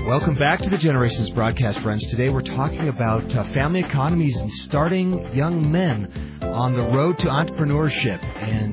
Welcome back to the Generations Broadcast, friends. Today we're talking about family economies and starting young men on the road to entrepreneurship.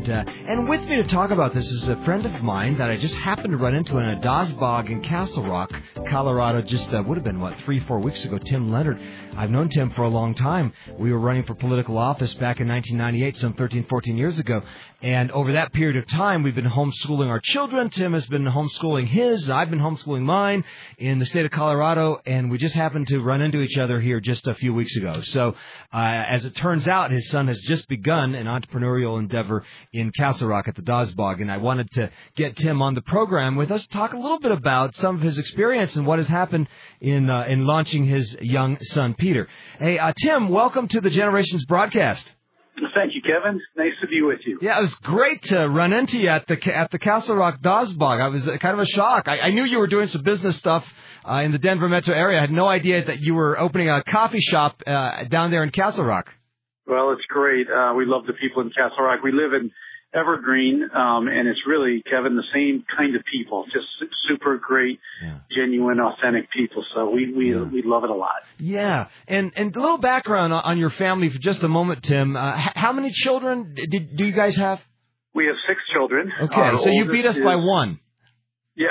And with me to talk about this is a friend of mine that I just happened to run into in a Dazbog in Castle Rock, Colorado, just would have been, 3-4 weeks ago, Tim Leonard. I've known Tim for a long time. We were running for political office back in 1998, some 14 years ago. And over that period of time, we've been homeschooling our children. Tim has been homeschooling his. I've been homeschooling mine in the state of Colorado. And we just happened to run into each other here just a few weeks ago. So as it turns out, his son has just begun an entrepreneurial endeavor in Castle Rock at the Dazbog. And I wanted to get Tim on the program with us, talk a little bit about some of his experience and what has happened in launching his young son, Peter. Hey, Tim, welcome to the Generations Broadcast. Thank you, Kevin. Nice to be with you. Yeah, it was great to run into you at the Castle Rock Dazbog. I was kind of a shock. I knew you were doing some business stuff in the Denver metro area. I had no idea that you were opening a coffee shop down there in Castle Rock. Well, it's great. We love the people in Castle Rock. We live in Evergreen, and it's really, Kevin, the same kind of people, just super great, genuine, authentic people. So we love it a lot. Yeah, and a little background on your family for just a moment, Tim. How many children do you guys have? We have 6 children. Okay, so you beat us by one. Yeah,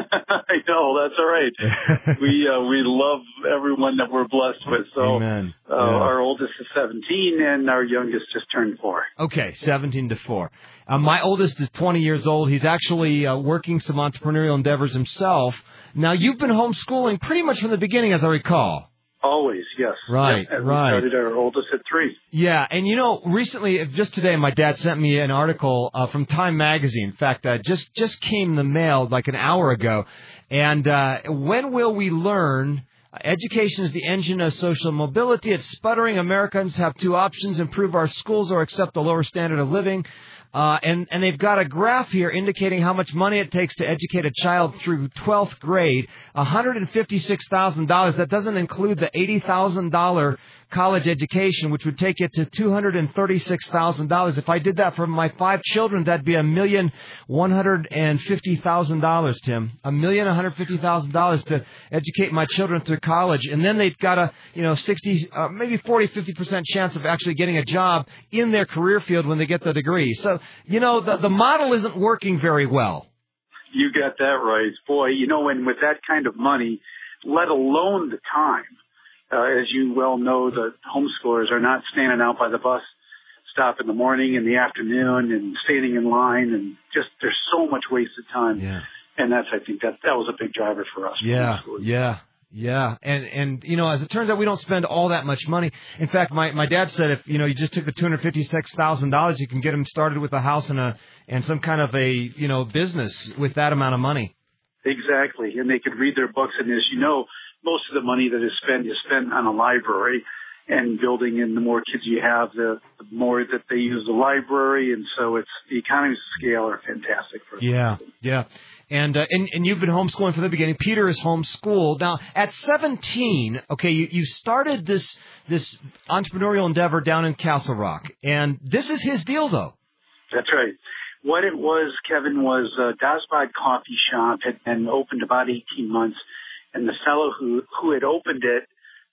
I know. That's all right. We love everyone that we're blessed with. So our oldest is 17, and our youngest just turned 4. Okay, 17 to 4. My oldest is 20 years old. He's actually working some entrepreneurial endeavors himself. Now, you've been homeschooling pretty much from the beginning, as I recall. Always, yes. Right, yep. right. We started our oldest at 3. Yeah, and recently, just today, my dad sent me an article from Time Magazine. In fact, just came in the mail like an hour ago. And when will we learn? Education is the engine of social mobility. It's sputtering. Americans have 2 options: improve our schools or accept a lower standard of living. And they've got a graph here indicating how much money it takes to educate a child through 12th grade, $156,000. That doesn't include the $80,000 college education, which would take it to $236,000. If I did that for my 5 children, that'd be $1,150,000, Tim. $1,150,000 to educate my children through college, and then they've got a 60, maybe 40, 50% chance of actually getting a job in their career field when they get the degree. So the model isn't working very well. You got that right, boy. And with that kind of money, let alone the time. As you well know, the homeschoolers are not standing out by the bus stop in the morning and the afternoon and standing in line, and just there's so much wasted time. Yeah. And I think that was a big driver for us. Yeah. And as it turns out, we don't spend all that much money. In fact, my dad said if you just took the $256,000, you can get them started with a house and some kind of a business with that amount of money. Exactly, and they could read their books, and as you know, most of the money that is spent on a library and building, and the more kids you have, the more that they use the library, and so the economies of scale are fantastic for us. Yeah. And you've been homeschooling from the beginning. Peter is homeschooled. Now, at 17, okay, you started this entrepreneurial endeavor down in Castle Rock, and this is his deal, though. That's right. What it was, Kevin, was Dazbog Coffee Shop had been opened about 18 months. And the fellow who had opened it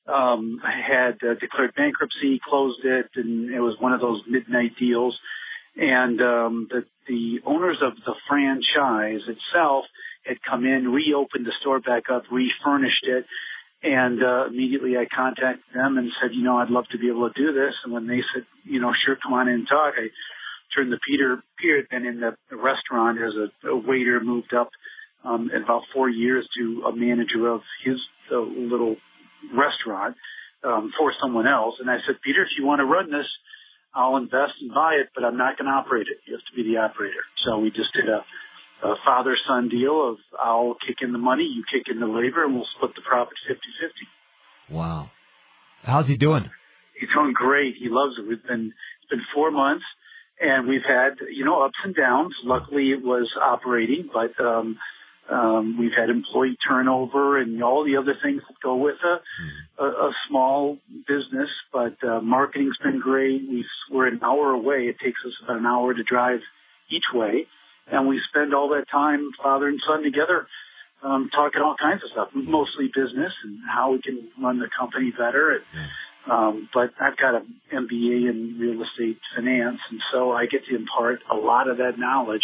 had declared bankruptcy, closed it, and it was one of those midnight deals. And the owners of the franchise itself had come in, reopened the store back up, refurnished it, and immediately I contacted them and said, I'd love to be able to do this. And when they said, sure, come on in and talk, I turned to Peter. Peter had been in the restaurant as a waiter, moved up in about 4 years to a manager of his little restaurant for someone else. And I said, Peter, if you want to run this, I'll invest and buy it, but I'm not going to operate it. You have to be the operator. So we just did a father-son deal of I'll kick in the money, you kick in the labor, and we'll split the profit 50-50. Wow. How's he doing? He's doing great. He loves it. It's been 4 months, and we've had, ups and downs. Luckily, it was operating, but we've had employee turnover and all the other things that go with a small business, but marketing's been great. We're an hour away. It takes us about an hour to drive each way, and we spend all that time, father and son, together talking all kinds of stuff, mostly business and how we can run the company better. But I've got an MBA in real estate finance, and so I get to impart a lot of that knowledge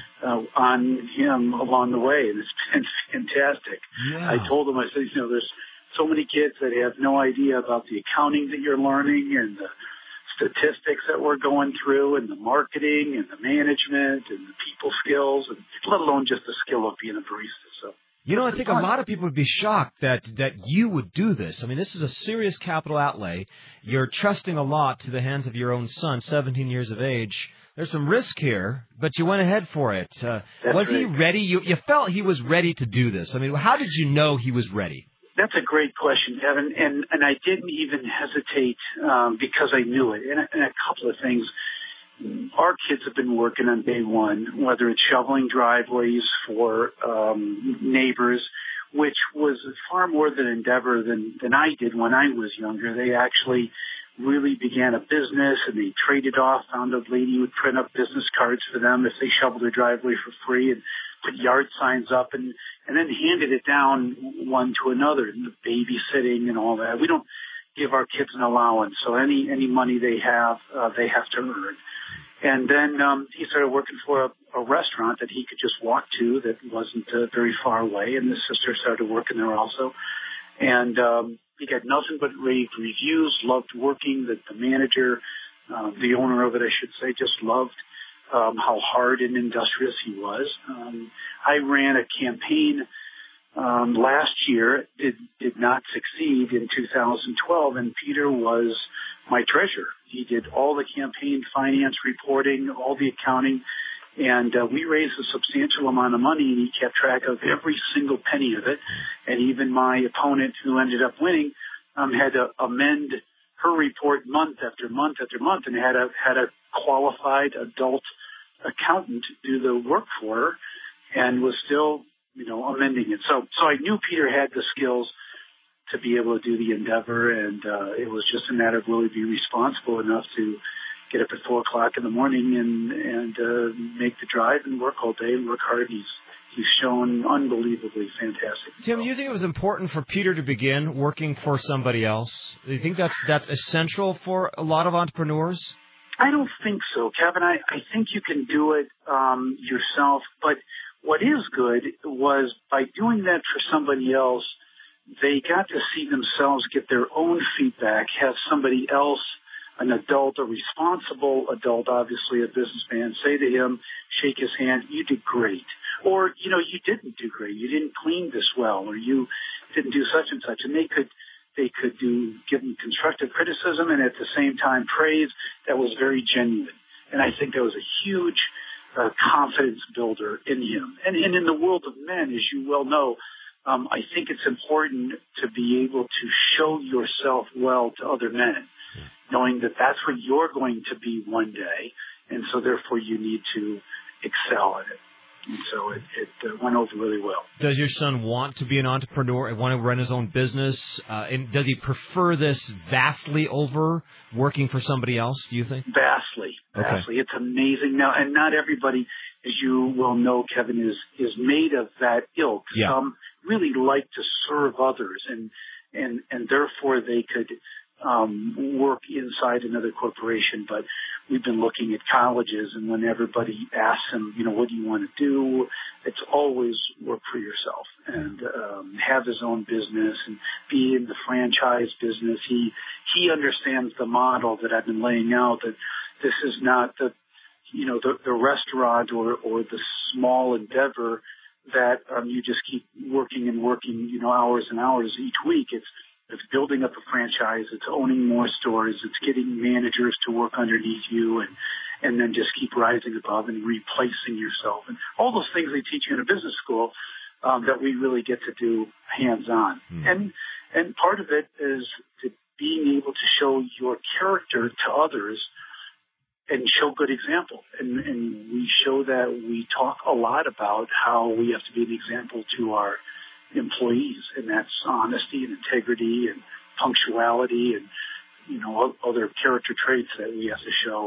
on him along the way, and it's been fantastic. Yeah. I told him, I said, there's so many kids that have no idea about the accounting that you're learning and the statistics that we're going through and the marketing and the management and the people skills, and let alone just the skill of being a barista. So. I think a lot of people would be shocked that you would do this. I mean, this is a serious capital outlay. You're trusting a lot to the hands of your own son, 17 years of age. There's some risk here, but you went ahead for it. Was he ready? You felt he was ready to do this. I mean, how did you know he was ready? That's a great question, Evan, and I didn't even hesitate because I knew it. And a couple of things. Our kids have been working on day one, whether it's shoveling driveways for neighbors, which was far more than endeavor than I did when I was younger. They actually really began a business, and they traded off, found a lady who would print up business cards for them if they shoveled their driveway for free, and put yard signs up, and then handed it down one to another, and the babysitting and all that. We don't give our kids an allowance, so any money they have to earn. And then he started working for a restaurant that he could just walk to that wasn't very far away, and his sister started working there also. And he got nothing but rave reviews, loved working. The manager, the owner of it, I should say, just loved how hard and industrious he was. I ran a campaign last year, did not succeed in 2012, and Peter was my treasurer. He did all the campaign finance reporting, all the accounting, and we raised a substantial amount of money, and he kept track of every single penny of it. And even my opponent, who ended up winning, had to amend her report month after month after month, and had a qualified adult accountant do the work for her, and was still amending it. So I knew Peter had the skills to be able to do the endeavor, and it was just a matter of will he be responsible enough to get up at 4 o'clock in the morning and make the drive and work all day and work hard. He's shown unbelievably fantastic. Tim, do you think it was important for Peter to begin working for somebody else? Do you think that's essential for a lot of entrepreneurs? I don't think so, Kevin. I think you can do it yourself, but what is good was by doing that for somebody else, they got to see themselves get their own feedback, have somebody else, an adult, a responsible adult, obviously a businessman, say to him, shake his hand, you did great. Or, you didn't do great. You didn't clean this well, or you didn't do such and such. And they could give him constructive criticism and at the same time praise that was very genuine. And I think that was a huge confidence builder in him. And in the world of men, as you well know, I think it's important to be able to show yourself well to other men, knowing that that's where you're going to be one day, and so therefore you need to excel at it. And so it went over really well. Does your son want to be an entrepreneur and want to run his own business? And does he prefer this vastly over working for somebody else, do you think? Vastly. It's amazing. Now, and not everybody, as you well know, Kevin, is made of that ilk. Yeah. Some really like to serve others, and therefore they could work inside another corporation. But we've been looking at colleges, and when everybody asks them, what do you want to do? It's always work for yourself and have his own business and be in the franchise business. He understands the model that I've been laying out, that this is not the restaurant or the small endeavor that you just keep working and working, hours and hours each week. It's building up a franchise. It's owning more stores. It's getting managers to work underneath you and then just keep rising above and replacing yourself. And all those things they teach you in a business school that we really get to do hands-on. And part of it is to being able to show your character to others and show good example. And we show that. We talk a lot about how we have to be an example to our employees, and that's honesty and integrity and punctuality and, other character traits that we have to show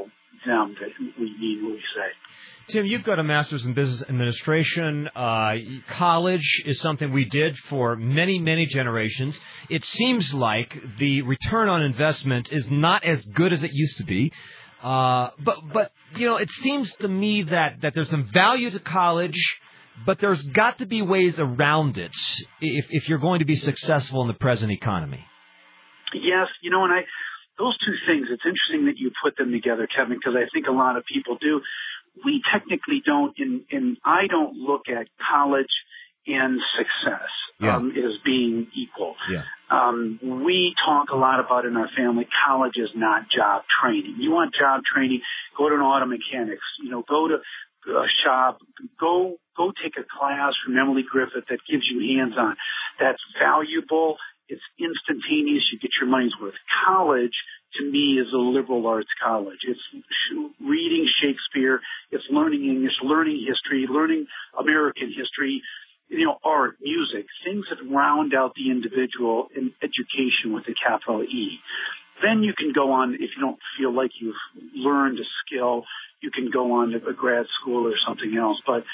them that we mean what we say. Tim, you've got a master's in business administration. College is something we did for many, many generations. It seems like the return on investment is not as good as it used to be. But it seems to me that there's some value to college, but there's got to be ways around it if you're going to be successful in the present economy. Yes, and those two things, it's interesting that you put them together, Kevin, because I think a lot of people do. We technically don't, and I don't look at college and success as being equal. Yeah. We talk a lot about in our family, college is not job training. You want job training, go to an auto mechanics, go to a shop, go take a class from Emily Griffith that gives you hands-on. That's valuable. It's instantaneous. You get your money's worth. College, to me, is a liberal arts college. It's reading Shakespeare. It's learning English, learning history, learning American history, art, music, things that round out the individual in education with a capital E. Then you can go on, if you don't feel like you've learned a skill, you can go on to a grad school or something else. But,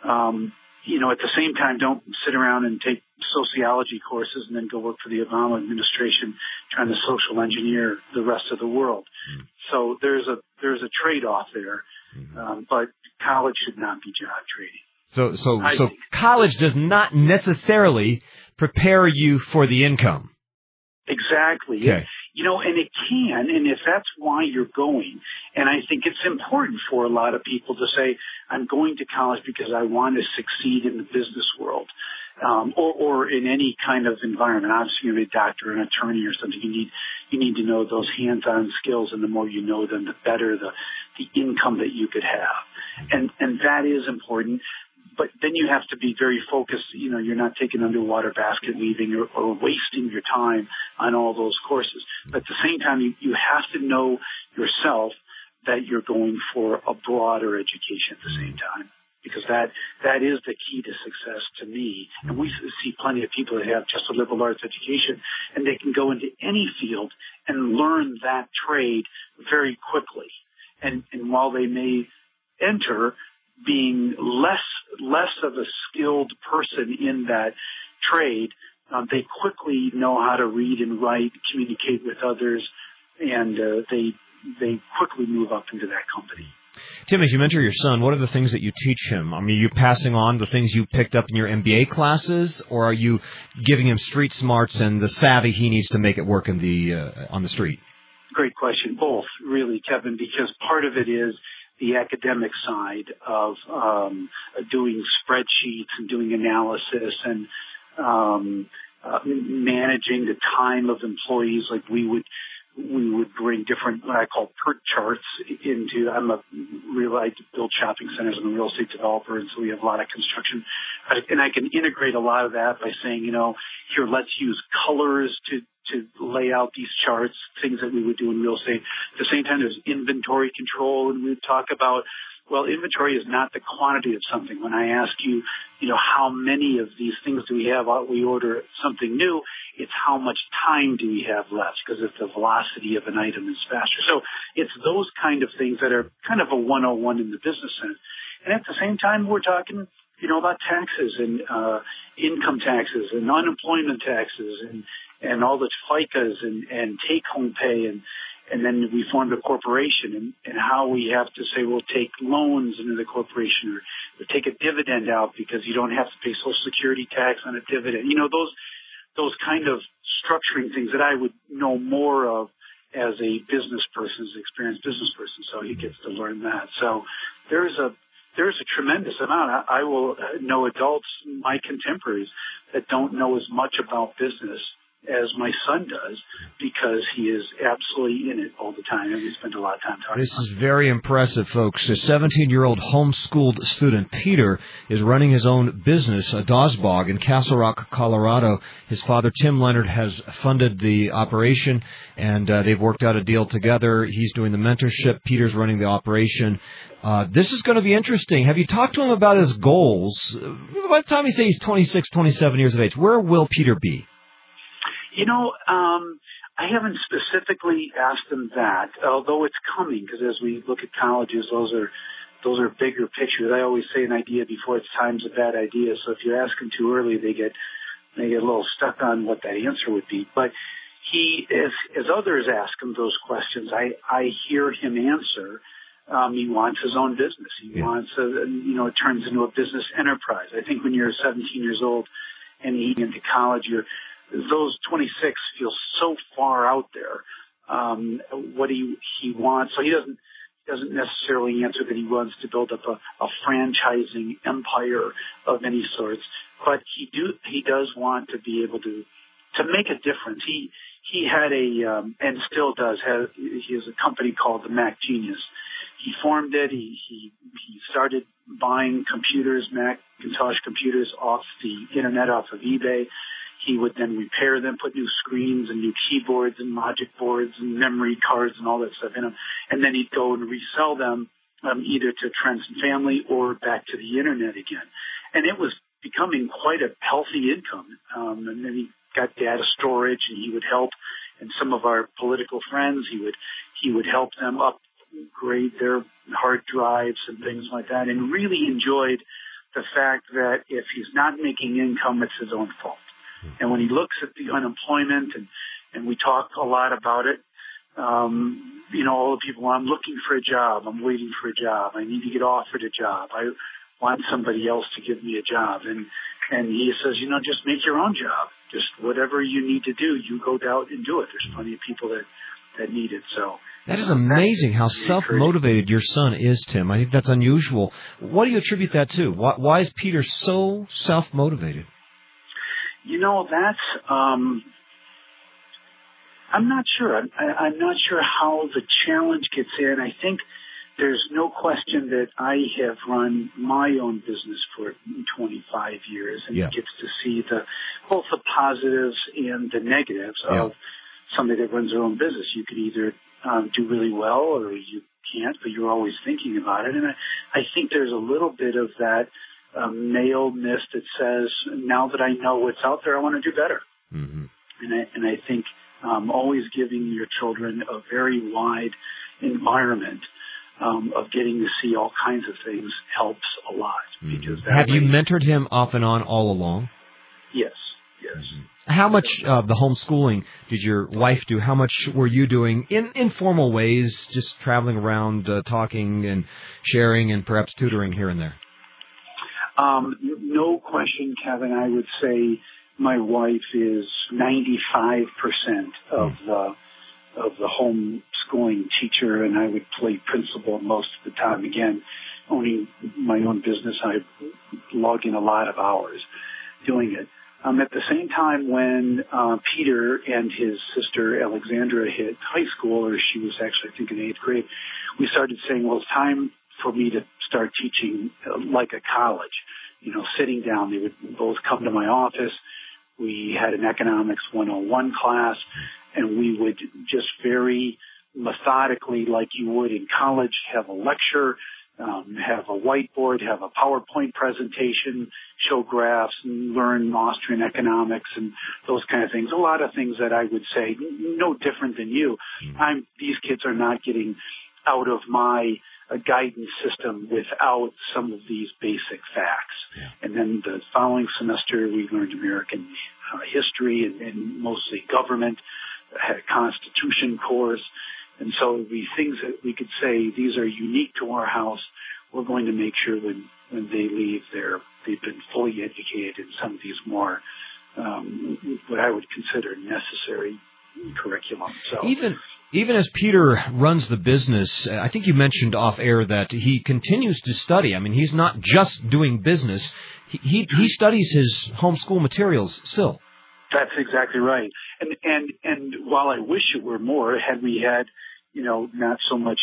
at the same time, don't sit around and take sociology courses and then go work for the Obama administration trying to social engineer the rest of the world. So there's a trade-off there, but college should not be job training. So college does not necessarily prepare you for the income. Exactly. Okay. And it can, and if that's why you're going, and I think it's important for a lot of people to say, I'm going to college because I want to succeed in the business world, or in any kind of environment. Obviously, you're a doctor, an attorney, or something. You need to know those hands-on skills, and the more you know them, the better the income that you could have, and that is important. But then you have to be very focused. You're not taking underwater basket weaving or wasting your time on all those courses. But at the same time, you have to know yourself that you're going for a broader education at the same time, because that is the key to success to me. And we see plenty of people that have just a liberal arts education, and they can go into any field and learn that trade very quickly. And while they may enter being less of a skilled person in that trade, they quickly know how to read and write, communicate with others, and they quickly move up into that company. Tim, as you mentor your son, what are the things that you teach him? I mean, are you passing on the things you picked up in your MBA classes, or are you giving him street smarts and the savvy he needs to make it work on the street? Great question. Both, really, Kevin, because part of it is the academic side of doing spreadsheets and doing analysis and managing the time of employees. Like we would bring different, what I call PERT charts into. I build shopping centers. I'm a real estate developer, and so we have a lot of construction. And I can integrate a lot of that by saying, here, let's use colors to lay out these charts, things that we would do in real estate. At the same time, there's inventory control, and we would talk about, well, inventory is not the quantity of something. When I ask you, how many of these things do we have? We order something new. It's how much time do we have left, because if the velocity of an item is faster. So it's those kind of things that are kind of a 101 in the business sense. And at the same time, we're talking, about taxes and income taxes and unemployment taxes and all the FICAs and take-home pay, and then we formed a corporation and how we have to say we'll take loans into the corporation or take a dividend out because you don't have to pay Social Security tax on a dividend. Those kind of structuring things that I would know more of as a business person, as an experienced business person, so he gets to learn that. So there's a tremendous amount. I will know adults, my contemporaries, that don't know as much about business as my son does, because he is absolutely in it all the time, and we spend a lot of time talking about it. This is very impressive, folks. A 17-year-old homeschooled student, Peter, is running his own business, a DOSBOG, in Castle Rock, Colorado. His father, Tim Leonard, has funded the operation, and they've worked out a deal together. He's doing the mentorship. Peter's running the operation. This is going to be interesting. Have you talked to him about his goals? By the time he's 26, 27 years of age, where will Peter be? I haven't specifically asked him that, although it's coming, because as we look at colleges, those are bigger pictures. I always say an idea before its time's a bad idea. So if you ask them too early, they get a little stuck on what that answer would be. But he, as others ask him those questions, I hear him answer. He wants his own business. He wants, it turns into a business enterprise. I think when you're 17 years old and you get into college, those 26 feel so far out there. What he wants, so he doesn't necessarily answer that he wants to build up a franchising empire of any sorts, but he does want to be able to make a difference. He had and still does have, he has a company called the Mac Genius. He formed it. He started buying computers, Macintosh computers off the internet, off of eBay. He would then repair them, put new screens and new keyboards and logic boards and memory cards and all that stuff in them. And then he'd go and resell them either to friends and family or back to the internet again. And it was becoming quite a healthy income. And then he got data storage, and he would help. And some of our political friends, he would help them upgrade their hard drives and things like that, and really enjoyed the fact that if he's not making income, it's his own fault. And when he looks at the unemployment, and we talk a lot about it, all the people, I'm looking for a job, I'm waiting for a job, I need to get offered a job, I want somebody else to give me a job. And he says, just make your own job. Just whatever you need to do, you go out and do it. There's plenty of people that need it. So that is amazing how self-motivated your son is, Tim. I think that's unusual. What do you attribute that to? Why is Peter so self-motivated? That's, I'm not sure. I'm not sure how the challenge gets in. I think there's no question that I have run my own business for 25 years, and he gets to see both the positives and the negatives of somebody that runs their own business. You could either do really well or you can't, but you're always thinking about it. And I think there's a little bit of that maleness that says, now that I know what's out there, I want to do better. Mm-hmm. And I think always giving your children a very wide environment of getting to see all kinds of things helps a lot. Mm-hmm. Because have you mentored him off and on all along? Yes. Mm-hmm. How much of the homeschooling did your wife do? How much were you doing in informal ways, just traveling around, talking and sharing and perhaps tutoring here and there? No question, Kevin. I would say my wife is 95% of the homeschooling teacher, and I would play principal most of the time. Again, owning my own business, I log in a lot of hours doing it. At the same time, when Peter and his sister Alexandra hit high school, or she was actually, I think, in 8th grade, we started saying, well, it's time for me to start teaching like a college. Sitting down, they would both come to my office. We had an economics 101 class, and we would just very methodically, like you would in college, have a lecture, have a whiteboard, have a PowerPoint presentation, show graphs, and learn Austrian economics and those kind of things. A lot of things that I would say no different than you. These kids are not getting out of my guidance system without some of these basic facts. Yeah. And then the following semester, we learned American history and mostly government, had a constitution course. And so the things that we could say, these are unique to our house, we're going to make sure when they leave they've been fully educated in some of these more, what I would consider necessary curriculum. So Even as Peter runs the business, I think you mentioned off air that he continues to study. I mean, he's not just doing business. He studies his homeschool materials still. That's exactly right. And while I wish it were more, had we had, not so much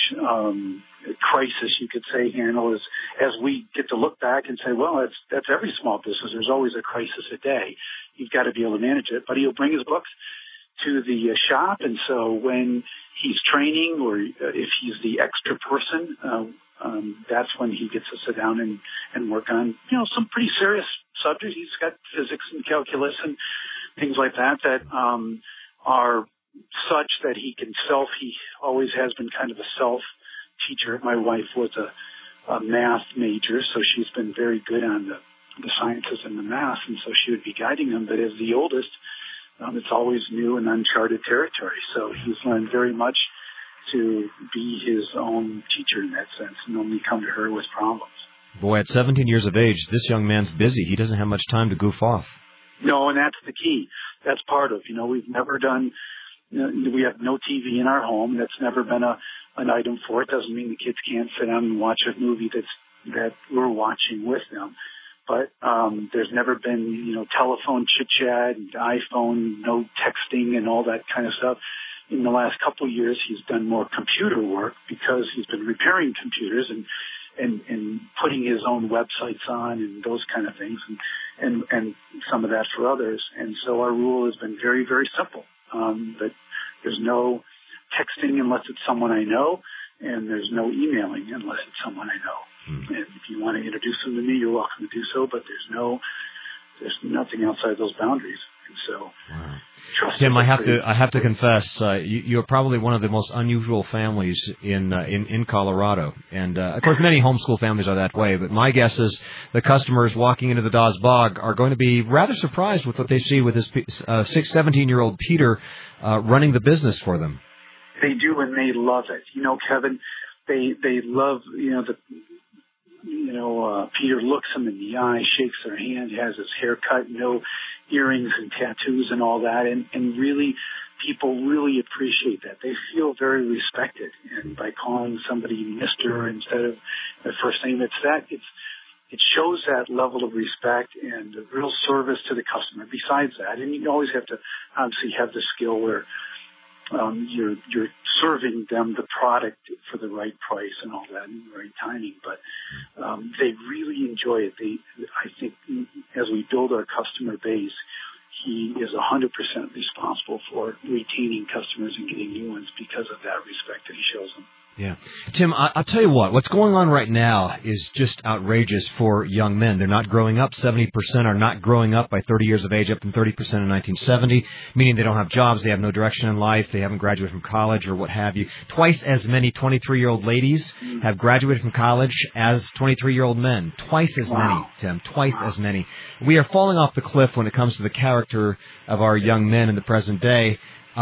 crisis, you could say, handle as we get to look back and say, well, that's every small business. There's always a crisis a day. You've got to be able to manage it. But he'll bring his books to the shop, and so when he's training or if he's the extra person, that's when he gets to sit down and work on, some pretty serious subjects. He's got physics and calculus and things like that are such that he always has been kind of a self-teacher. My wife was a math major, so she's been very good on the sciences and the math, and so she would be guiding him. But as the oldest, it's always new and uncharted territory. So he's learned very much to be his own teacher in that sense and only come to her with problems. Boy, at 17 years of age, this young man's busy. He doesn't have much time to goof off. No, and that's the key. That's part of, we've never done, we have no TV in our home. That's never been an item for it. Doesn't mean the kids can't sit down and watch a movie that we're watching with them. But there's never been, telephone chit-chat and iPhone, no texting and all that kind of stuff. In the last couple of years, he's done more computer work because he's been repairing computers and putting his own websites on and those kind of things and some of that for others. And so our rule has been very, very simple. That there's no texting unless it's someone I know, and there's no emailing unless it's someone I know. Mm-hmm. And if you want to introduce them to me, you're welcome to do so, but there's nothing outside those boundaries. And so, wow. Tim, I have to confess, you're probably one of the most unusual families in Colorado, and of course many homeschool families are that way. But my guess is the customers walking into the Dawes Bog are going to be rather surprised with what they see with this 17-year-old Peter running the business for them. They do, and they love it. Kevin, they love Peter looks him in the eye, shakes their hand, has his hair cut, no earrings and tattoos and all that. And really, people really appreciate that. They feel very respected. And by calling somebody Mr. instead of their first name, it shows that level of respect and a real service to the customer. Besides that, and you always have to obviously have the skill where you're serving them the product for the right price and all that and the right timing, but they really enjoy it. I think as we build our customer base, he is 100% responsible for retaining customers and getting new ones because of that respect that he shows them. Yeah. Tim, I'll tell you what's going on right now is just outrageous for young men. They're not growing up. 70% are not growing up by 30 years of age, up from 30% in 1970, meaning they don't have jobs, they have no direction in life, they haven't graduated from college or what have you. Twice as many 23-year-old ladies have graduated from college as 23-year-old men. Twice as many, Tim, twice as many. We are falling off the cliff when it comes to the character of our young men in the present day.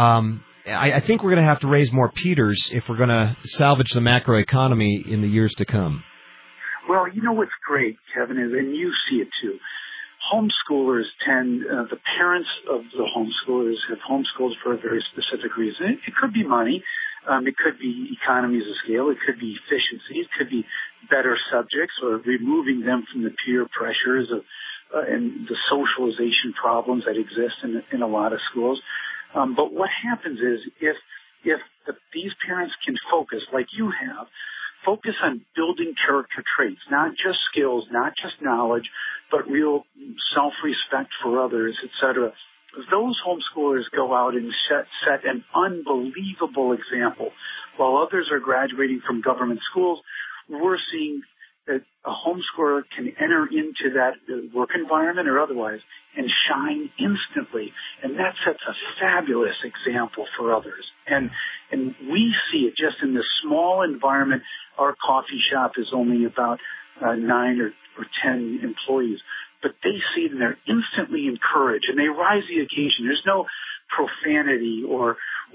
I think we're going to have to raise more Peters if we're going to salvage the macroeconomy in the years to come. Well, what's great, Kevin, is, and you see it too, homeschoolers the parents of the homeschoolers have homeschooled for a very specific reason. It could be money. It could be economies of scale. It could be efficiency. It could be better subjects or removing them from the peer pressures of and the socialization problems that exist in a lot of schools. But what happens is if these parents can focus, like you have, focus on building character traits, not just skills, not just knowledge, but real self-respect for others, etc. Those homeschoolers go out and set an unbelievable example. While others are graduating from government schools, we're seeing that a homeschooler can enter into that work environment or otherwise and shine instantly. And that sets a fabulous example for others. And we see it just in this small environment. Our coffee shop is only about 9 or 10 employees. But they see it and they're instantly encouraged and they rise to the occasion. There's no profanity or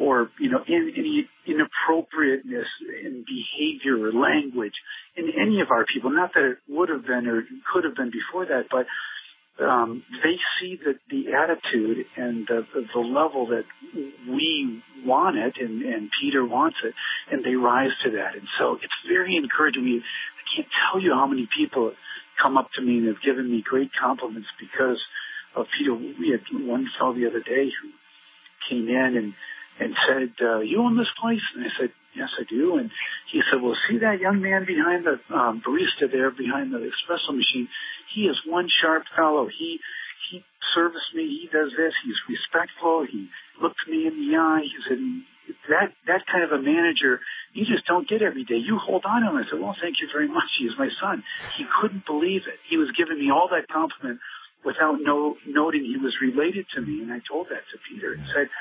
any inappropriateness in behavior or language in any of our people. Not that it would have been or could have been before that, but they see the attitude and the level that we want it and Peter wants it, and they rise to that. And so it's very encouraging. I can't tell you how many people come up to me and have given me great compliments because of Peter. We had one fellow the other day who came in and said, you own this place? And I said, yes, I do. And he said, well, see that young man behind the barista there, behind the espresso machine? He is one sharp fellow. He serviced me. He does this. He's respectful. He looked me in the eye. He said, that kind of a manager, you just don't get every day. You hold on to him. I said, well, thank you very much. He is my son. He couldn't believe it. He was giving me all that compliment without noting he was related to me. And I told that to Peter and said,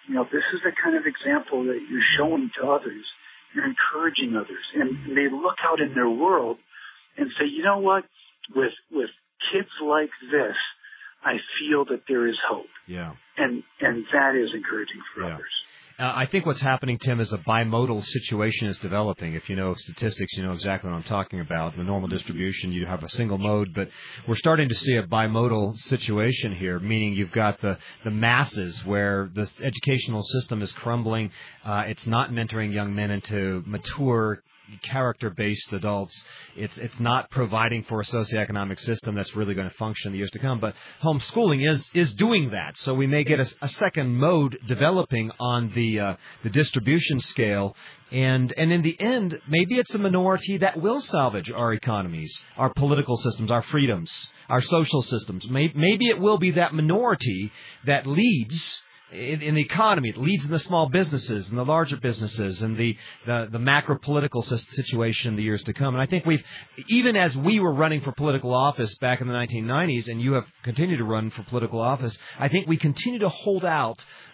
this is the kind of example that you're showing to others. You're encouraging others. And they look out in their world and say, you know what, with kids like this, I feel that there is hope. Yeah. And that is encouraging for others. I think what's happening, Tim, is a bimodal situation is developing. If you know statistics, you know exactly what I'm talking about. The normal distribution, you have a single mode, but we're starting to see a bimodal situation here, meaning you've got the masses where the educational system is crumbling. It's not mentoring young men into mature, character-based adults. It's not providing for a socioeconomic system that's really going to function in the years to come. But homeschooling is doing that. So we may get a second mode developing on the distribution scale. And in the end, maybe it's a minority that will salvage our economies, our political systems, our freedoms, our social systems. Maybe it will be that minority that leads in the economy. It leads in the small businesses and the larger businesses and the macro political situation in the years to come. And I think even as we were running for political office back in the 1990s, and you have continued to run for political office, I think we continue to hold out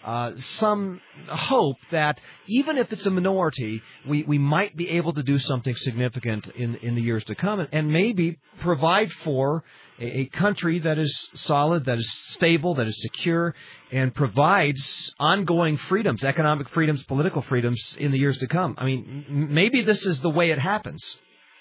some hope that even if it's a minority, we might be able to do something significant in the years to come, and maybe provide for a country that is solid, that is stable, that is secure, and provides ongoing freedoms, economic freedoms, political freedoms in the years to come. I mean, maybe this is the way it happens.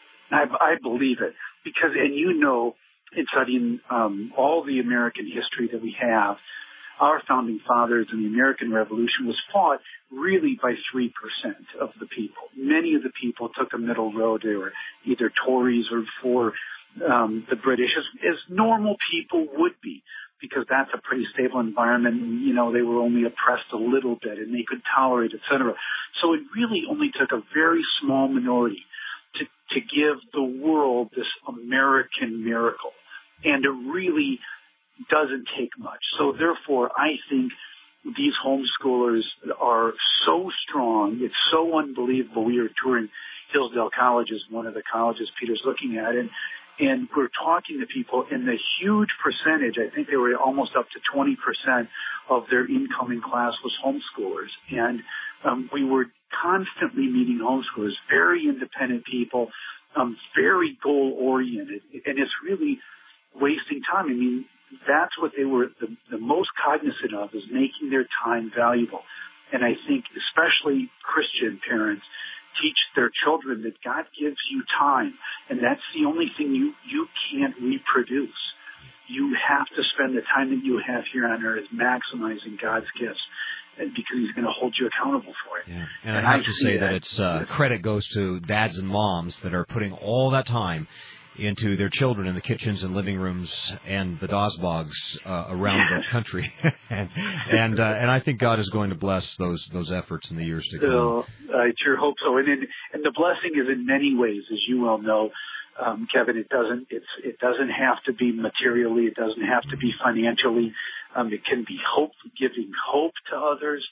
I believe it because, and in studying all the American history that we have, our founding fathers and the American Revolution was fought really by 3% of the people. Many of the people took a middle road. They were either Tories or for the British, as normal people would be, because that's a pretty stable environment. And, they were only oppressed a little bit and they could tolerate, et cetera. So it really only took a very small minority to give the world this American miracle. And it really doesn't take much. So therefore, I think these homeschoolers are so strong. It's so unbelievable. We are touring Hillsdale College, is one of the colleges Peter's looking at, and we're talking to people, and the huge percentage, I think they were almost up to 20% of their incoming class was homeschoolers. And we were constantly meeting homeschoolers, very independent people, very goal-oriented. And it's really wasting time. I mean, that's what they were the most cognizant of, is making their time valuable. And I think especially Christian parents teach their children that God gives you time, and that's the only thing you can't reproduce. You have to spend the time that you have here on earth maximizing God's gifts, because He's going to hold you accountable for it. Yeah. And I have to say that it's credit goes to dads and moms that are putting all that time into their children in the kitchens and living rooms and the Dazbags around the country, and I think God is going to bless those efforts in the years to come. I sure hope so. And the blessing is in many ways, as you well know, Kevin. It doesn't have to be materially. It doesn't have to be financially. It can be hope, giving hope to others,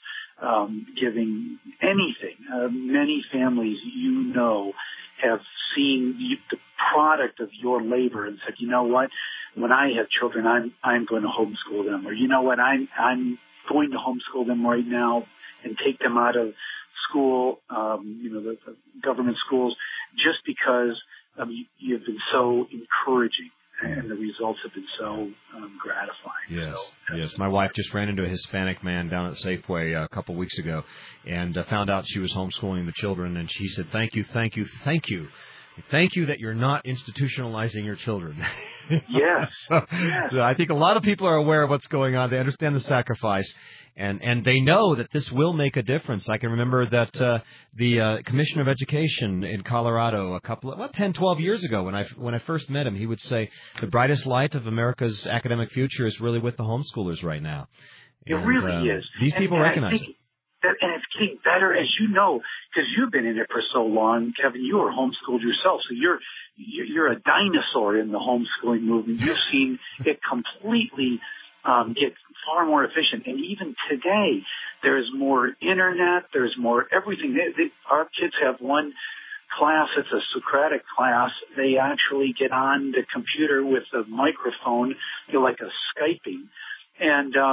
giving anything. Many families, have seen the product of your labor and said, you know what, when I have children, I'm going to homeschool them, or you know what, I'm going to homeschool them right now and take them out of school, the government schools, just because you've been so encouraging. And the results have been so gratifying. Yes. My wife just ran into a Hispanic man down at Safeway a couple weeks ago, and found out she was homeschooling the children, and she said, "Thank you, thank you, thank you, thank you that you're not institutionalizing your children." Yes. So I think a lot of people are aware of what's going on. They understand the sacrifice, and they know that this will make a difference. I can remember that the Commissioner of Education in Colorado 10, 12 years ago, when I first met him, he would say the brightest light of America's academic future is really with the homeschoolers right now. It really is. These people recognize it. And it's getting better, as you know, because you've been in it for so long, Kevin. You were homeschooled yourself, so you're a dinosaur in the homeschooling movement. You've seen it completely get far more efficient. And even today, there's more internet, there's more everything. Our kids have one class, it's a Socratic class. They actually get on the computer with a microphone, like a Skyping. And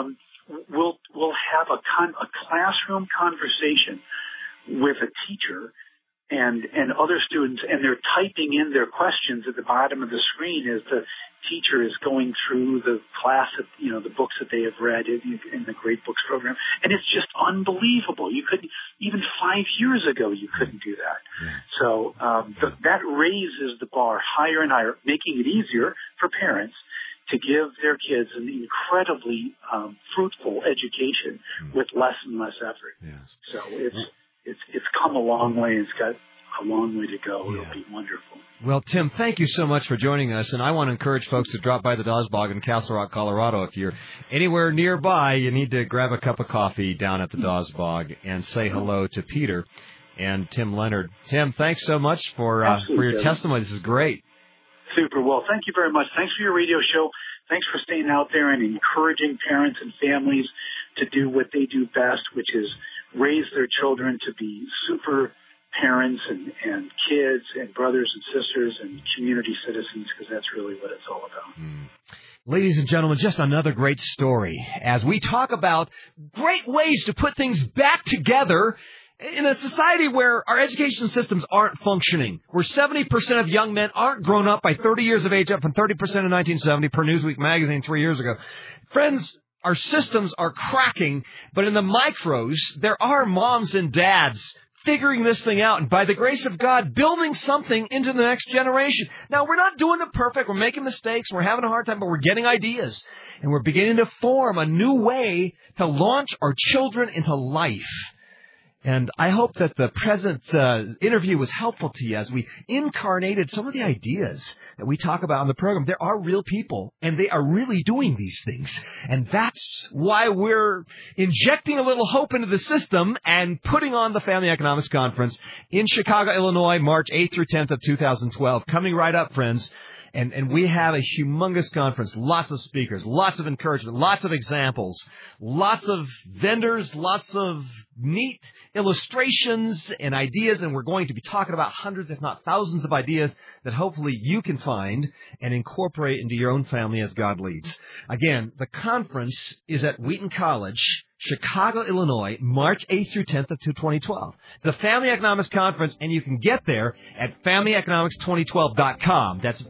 we'll have a classroom conversation with a teacher and other students, and they're typing in their questions at the bottom of the screen as the teacher is going through the class, the books that they have read in the Great Books program. And it's just unbelievable. You couldn't, even 5 years ago, you couldn't do that. Yeah. So that raises the bar higher and higher, making it easier for parents to give their kids an incredibly fruitful education with less and less effort. Yes. So it's come a long way. It's got a long way to go. Yeah. It'll be wonderful. Well, Tim, thank you so much for joining us. And I want to encourage folks to drop by the Dawsbog in Castle Rock, Colorado. If you're anywhere nearby, you need to grab a cup of coffee down at the Dawsbog and say hello to Peter and Tim Leonard. Tim, thanks so much for your testimony. This is great. Super. Well, thank you very much. Thanks for your radio show. Thanks for staying out there and encouraging parents and families to do what they do best, which is raise their children to be super parents and kids and brothers and sisters and community citizens, because that's really what it's all about. Ladies and gentlemen, just another great story as we talk about great ways to put things back together in a society where our education systems aren't functioning, where 70% of young men aren't grown up by 30 years of age, up from 30% in 1970 per Newsweek magazine 3 years ago. Friends, our systems are cracking, but in the micros, there are moms and dads figuring this thing out, and by the grace of God, building something into the next generation. Now, we're not doing it perfect. We're making mistakes. We're having a hard time, but we're getting ideas, and we're beginning to form a new way to launch our children into life. And I hope that the present interview was helpful to you as we incarnated some of the ideas that we talk about on the program. There are real people, and they are really doing these things. And that's why we're injecting a little hope into the system and putting on the Family Economics Conference in Chicago, Illinois, March 8th through 10th of 2012. Coming right up, friends. And we have a humongous conference, lots of speakers, lots of encouragement, lots of examples, lots of vendors, lots of neat illustrations and ideas. And we're going to be talking about hundreds, if not thousands of ideas that hopefully you can find and incorporate into your own family as God leads. Again, the conference is at Wheaton College, Chicago, Illinois, March 8th through 10th of 2012. It's a Family Economics Conference, and you can get there at FamilyEconomics2012.com. That's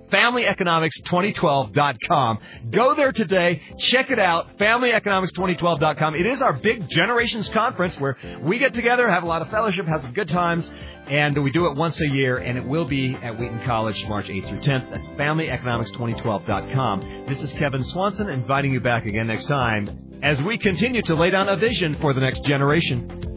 FamilyEconomics2012.com. Go there today. Check it out, FamilyEconomics2012.com. It is our big Generations Conference where we get together, have a lot of fellowship, have some good times, and we do it once a year, and it will be at Wheaton College, March 8th through 10th. That's FamilyEconomics2012.com. This is Kevin Swanson inviting you back again next time as we continue to lay down a vision for the next generation.